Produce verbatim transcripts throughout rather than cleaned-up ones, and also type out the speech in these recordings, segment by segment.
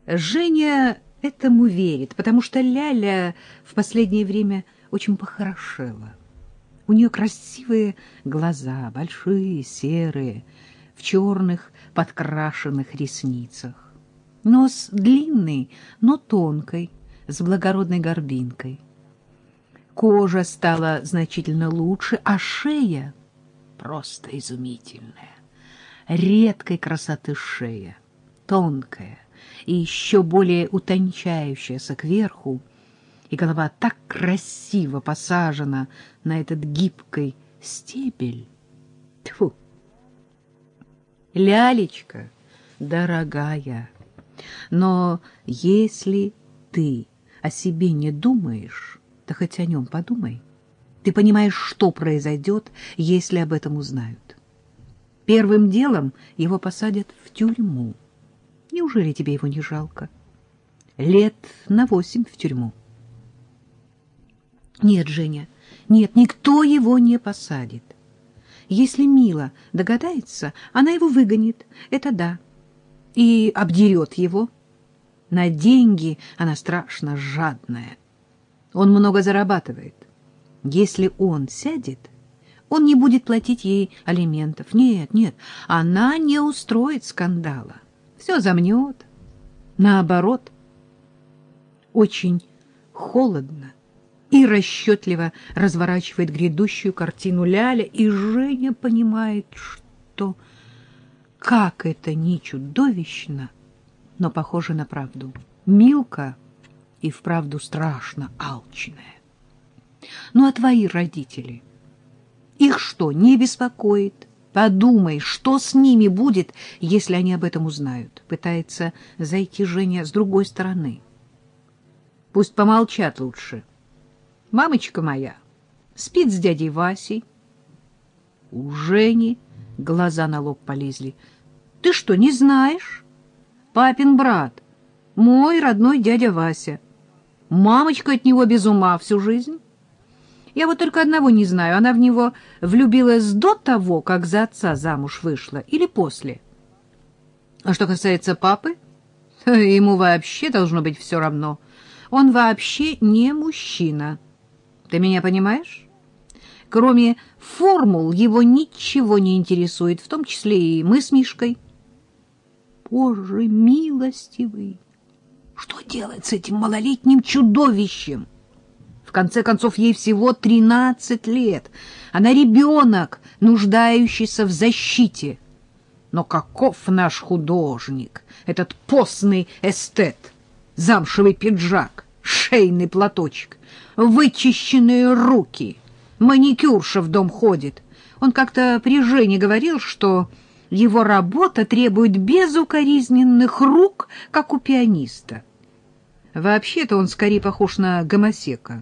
Женя этому верит, потому что Ляля в последнее время очень похорошела. У нее красивые глаза, большие, серые, в черных подкрашенных ресницах. Нос длинный, но тонкий, с благородной горбинкой. Кожа стала значительно лучше, а шея просто изумительная. Редкой красоты шея, тонкая и еще более утончающаяся кверху, и голова так красиво посажена на этот гибкий стебель. Тьфу! Лялечка, дорогая, но если ты о себе не думаешь, да хоть о нем подумай. Ты понимаешь, что произойдет, если об этом узнают. Первым делом его посадят в тюрьму. Неужели тебе его не жалко? Лет на восемь в тюрьму. Нет, Женя, нет, никто его не посадит. Если Мила догадается, она его выгонит, это да, и обдерет его. На деньги она страшно жадная. Он много зарабатывает. Если он сядет, он не будет платить ей алиментов. Нет, нет, она не устроит скандала. Все замнет. Наоборот, очень холодно и расчетливо разворачивает грядущую картину Ляля, и Женя понимает, что как это ни чудовищно, но похоже на правду. Милка и вправду страшно алчная. Ну, а твои родители? Их что, не беспокоит? Подумай, что с ними будет, если они об этом узнают? Пытается зайти Женя с другой стороны. Пусть помолчат лучше. Мамочка моя спит с дядей Васей. У Жени глаза на лоб полезли. Ты что, не знаешь? Папин брат, мой родной дядя Вася. Мамочка от него без ума всю жизнь. Я вот только одного не знаю, она в него влюбилась до того, как за отца замуж вышла, или после. А что касается папы, ему вообще должно быть все равно. Он вообще не мужчина. Ты меня понимаешь? Кроме формул его ничего не интересует, в том числе и мы с Мишкой. Боже милостивый! Что делать с этим малолетним чудовищем? В конце концов, ей всего тринадцать лет. Она ребенок, нуждающийся в защите. Но каков наш художник, этот постный эстет? Замшевый пиджак, шейный платочек, вычищенные руки, маникюрша в дом ходит. Он как-то при Жене говорил, что его работа требует безукоризненных рук, как у пианиста. Вообще-то он скорее похож на гомосека.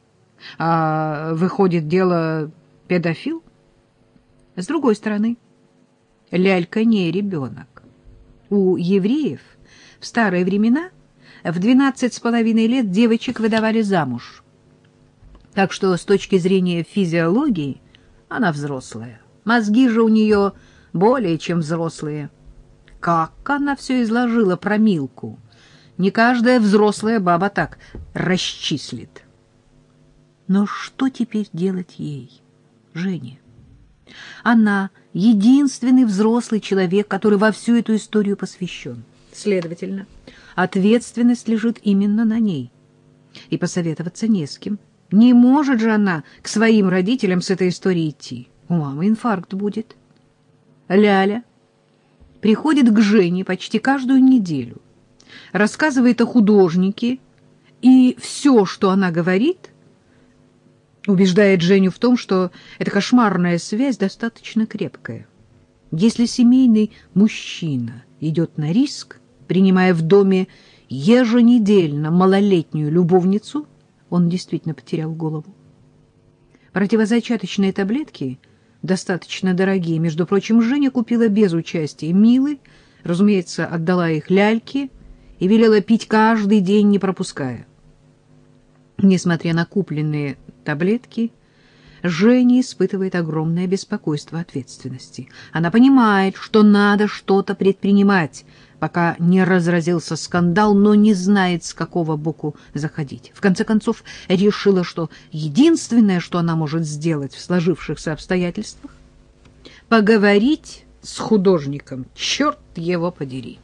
А выходит, дело педофил? С другой стороны, Лялька не ребенок. У евреев в старые времена в двенадцать с половиной лет девочек выдавали замуж. Так что с точки зрения физиологии она взрослая. Мозги же у нее более чем взрослые. Как она все изложила про Милку? Не каждая взрослая баба так расчислит. Но что теперь делать ей, Жене? Она единственный взрослый человек, который во всю эту историю посвящен. Следовательно, ответственность лежит именно на ней. И посоветоваться не с кем. Не может же она к своим родителям с этой историей идти. У мамы инфаркт будет. Ляля приходит к Жене почти каждую неделю, рассказывает о художнике, и все, что она говорит, убеждает Женю в том, что эта кошмарная связь достаточно крепкая. Если семейный мужчина идет на риск, принимая в доме еженедельно малолетнюю любовницу, он действительно потерял голову. Противозачаточные таблетки достаточно дорогие. Между прочим, Женя купила без участия Милы, разумеется, отдала их Ляльке и велела пить каждый день, не пропуская. Несмотря на купленные таблетки, Женя испытывает огромное беспокойство ответственности. Она понимает, что надо что-то предпринимать, пока не разразился скандал, но не знает, с какого боку заходить. В конце концов, решила, что единственное, что она может сделать в сложившихся обстоятельствах, поговорить с художником, черт его подери.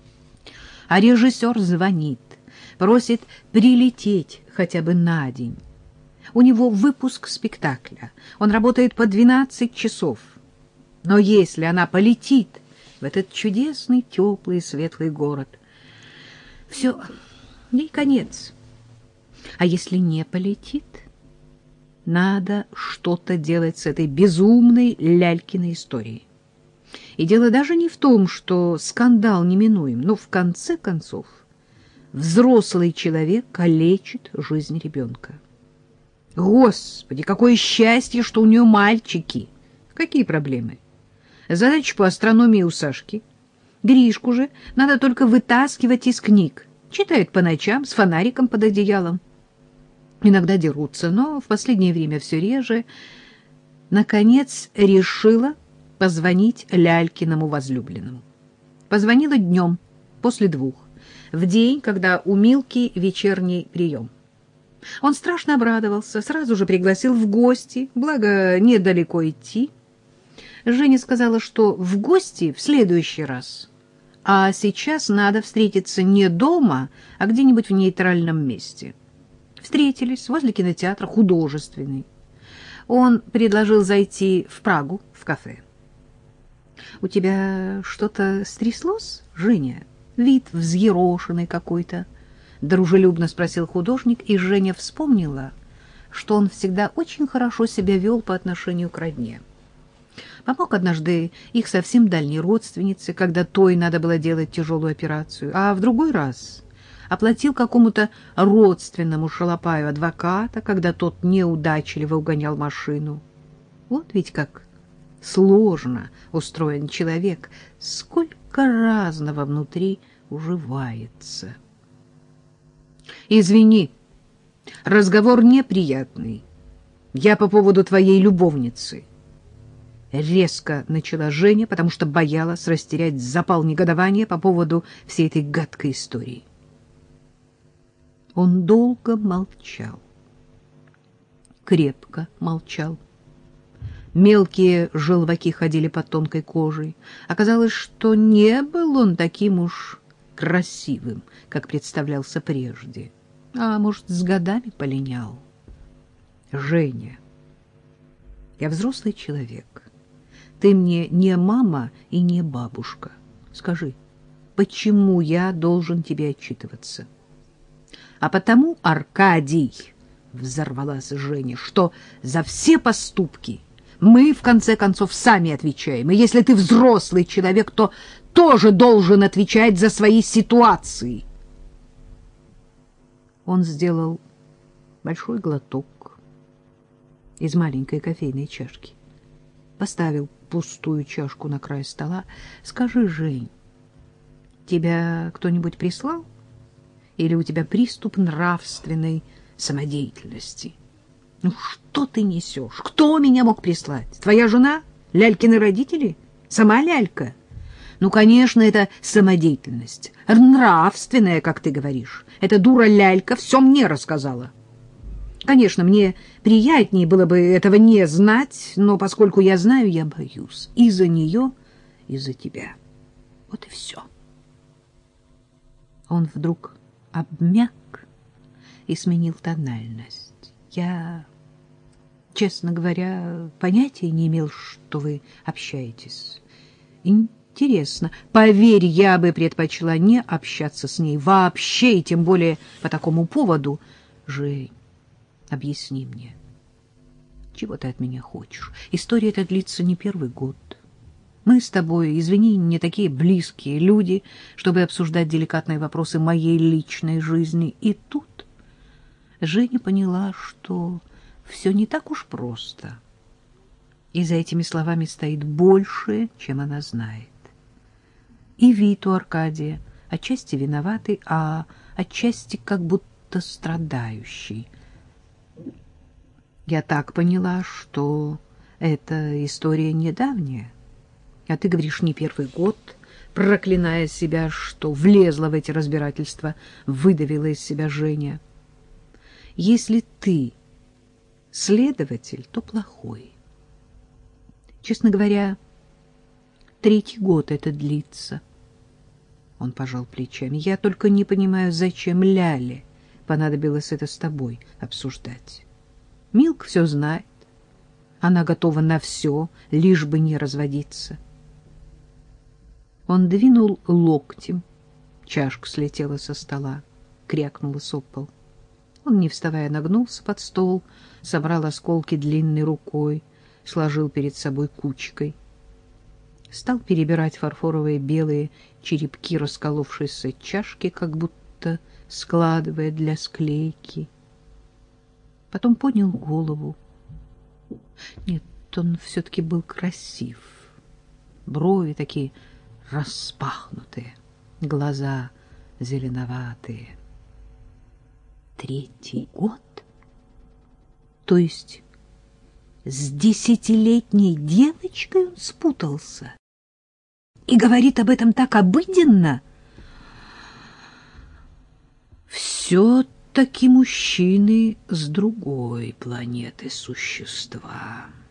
А режиссер звонит, просит прилететь хотя бы на день. У него выпуск спектакля, он работает по двенадцать часов. Но если она полетит в этот чудесный, теплый, светлый город, все, ей конец. А если не полетит, надо что-то делать с этой безумной Лялькиной историей. И дело даже не в том, что скандал неминуем, но в конце концов взрослый человек калечит жизнь ребенка. Господи, какое счастье, что у нее мальчики! Какие проблемы? Задача по астрономии у Сашки. Гришку же надо только вытаскивать из книг. Читает по ночам с фонариком под одеялом. Иногда дерутся, но в последнее время все реже. Наконец решила позвонить Лялькиному возлюбленному. Позвонила днем, после двух, в день, когда у Милки вечерний прием. Он страшно обрадовался, сразу же пригласил в гости, благо недалеко идти. Женя сказала, что в гости в следующий раз, а сейчас надо встретиться не дома, а где-нибудь в нейтральном месте. Встретились возле кинотеатра «Художественный». Он предложил зайти в Прагу, в кафе. — У тебя что-то стряслось, Женя? Вид взъерошенный какой-то. Дружелюбно спросил художник, и Женя вспомнила, что он всегда очень хорошо себя вел по отношению к родне. Помог однажды их совсем дальней родственнице, когда той надо было делать тяжелую операцию, а в другой раз оплатил какому-то родственному шалопаю адвоката, когда тот неудачливо угонял машину. Вот ведь как сложно устроен человек, сколько разного внутри уживается. Извини, разговор неприятный. Я по поводу твоей любовницы. Резко начала Женя, потому что боялась растерять запал негодования по поводу всей этой гадкой истории. Он долго молчал. Крепко молчал. Мелкие желваки ходили под тонкой кожей. Оказалось, что не был он таким уж красивым, как представлялся прежде. А может, с годами полинял. Женя, я взрослый человек. Ты мне не мама и не бабушка. Скажи, почему я должен тебе отчитываться? А потому, Аркадий, взорвалась Женя, что за все поступки мы, в конце концов, сами отвечаем. И если ты взрослый человек, то тоже должен отвечать за свои ситуации. Он сделал большой глоток из маленькой кофейной чашки, поставил пустую чашку на край стола. Скажи, Жень, тебя кто-нибудь прислал? Или у тебя приступ нравственной самодеятельности? Ну что ты несешь? Кто меня мог прислать? Твоя жена? Лялькины родители? Сама Лялька? Ну, конечно, это самодеятельность. Нравственная, как ты говоришь. Эта дура Лялька все мне рассказала. Конечно, мне приятнее было бы этого не знать, но поскольку я знаю, я боюсь. И за нее, и за тебя. Вот и все. Он вдруг обмяк и сменил тональность. Я, честно говоря, понятия не имел, что вы общаетесь. Интересно. Поверь, я бы предпочла не общаться с ней вообще, и тем более по такому поводу. Жень, объясни мне, чего ты от меня хочешь? История эта длится не первый год. Мы с тобой, извини, не такие близкие люди, чтобы обсуждать деликатные вопросы моей личной жизни. И тут Женя поняла, что все не так уж просто. И за этими словами стоит больше, чем она знает. И вид у Аркадия отчасти виноватый, а отчасти как будто страдающий. Я так поняла, что эта история недавняя. А ты говоришь, не первый год. проклиная себя, что влезла в эти разбирательства, выдавила из себя Женя. Если ты следователь, то плохой. Честно говоря, третий год это длится. Он пожал плечами. Я только не понимаю, зачем Ляле понадобилось это с тобой обсуждать. Милка все знает. Она готова на все, лишь бы не разводиться. Он двинул локтем. Чашка слетела со стола, крякнула об пол. Он, не вставая, нагнулся под стол, собрал осколки длинной рукой, сложил перед собой кучкой. Стал перебирать фарфоровые белые черепки расколовшейся чашки, как будто складывая для склейки. Потом поднял голову. Нет, он все-таки был красив. Брови такие распахнутые, глаза зеленоватые. Третий год? То есть с десятилетней девочкой он спутался? И говорит об этом так обыденно? Все-таки мужчины с другой планеты существа.